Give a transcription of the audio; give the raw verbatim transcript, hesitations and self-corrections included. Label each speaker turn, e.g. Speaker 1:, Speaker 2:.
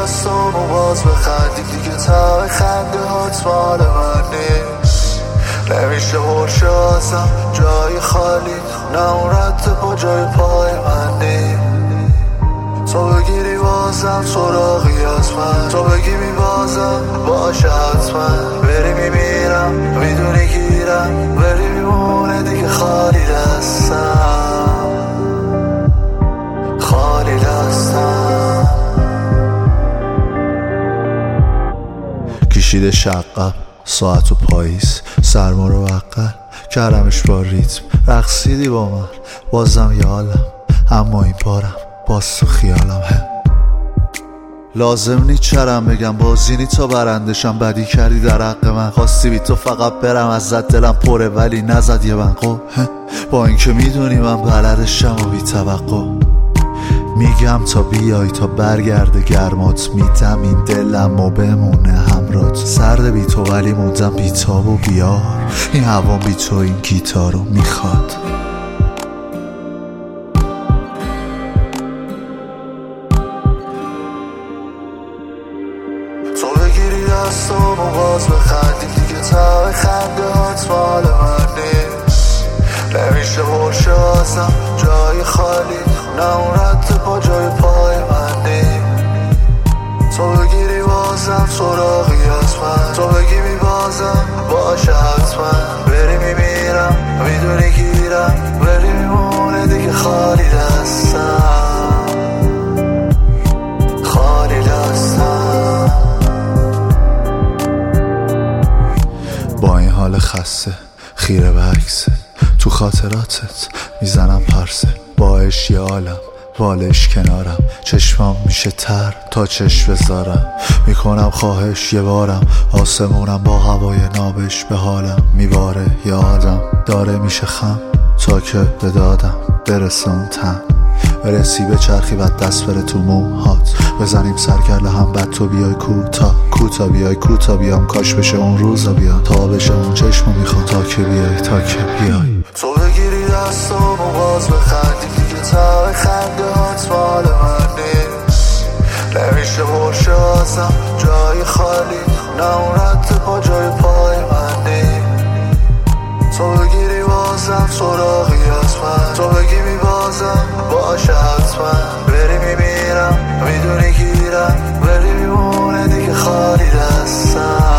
Speaker 1: دستامو باز بخندی دیگه ته خنده هات مال من نیست. نمیشه برشه ازم جای خالی، نه اون رد پا جای پای من نیست. تو بگیری بازم سراغی از من، تو بگی میبازم باشه حتما. بری میمیرم میدونی گیرم، بری میمونه دیگه خالی دستم، خالی دستم. کشیده شقم ساعت و پاییز، سرما رو بقل کردمش با ریتم. رقصیدی با من بازم یه حالم، اما این بارم باز تو خیالم. هم لازم نی چرم بگم بازینی تا برندشم، بدی کردی در حق من، خواستی بی تو فقط برم ازت، دلم پره ولی نزد یه بنقو. با اینکه میدونی من بلدشم و بی توقع میگم تا بیای تا برگرده گرمات، میدم این دلم و بمونه همرات. سرد بی تو ولی موندم بی تاب و بیار، این هوا بی تو این گیتارو میخواد. تو بگیری دستامو باز بخندی دیگه ته خنده هات مال من نیست. نمیشه برشه ازم جای خالی، نه اون رد پا جای پای من نیست. تو بگیری بازم سراغی از من، تو بگی میبازم باشه حتما. بری میمیرم میدونی گیرم، بری میمونه دیگه خالی دستم، خالی دستم. با این حال خسته خیره به عکست، تو خاطراتت میزنم پرسه. باش یه عالم بالش کنارم، چشمام میشه تر تا چشم بذارم. میکنم خواهش یه بارم، آسمونم با هوای نابش به حالم میباره. یه آدم داره میشه خم تا که به دادم برسون تن. برسی به چرخی بعد دست بره تو موهات، بزنیم سرکله هم بعد تو بیای کوتا کوتا بیای کوتا بیام. کاش بشه اون روزا بیاد تا بشه اون چشمو میخوام، تا که بیای تا که بیای. تو بگیری دستامو باز بخندی دیگه ته خنده هات مال من نیست. نمیشه برشه ازم جای خالی، نه اون رد پا جای پای من نیست. تو بگیری بازم سراغی از من، تو بگی میبازم باشه حتما. بری میمیرم میدونی گیرم، بری میمونه دیگه خالی دستم.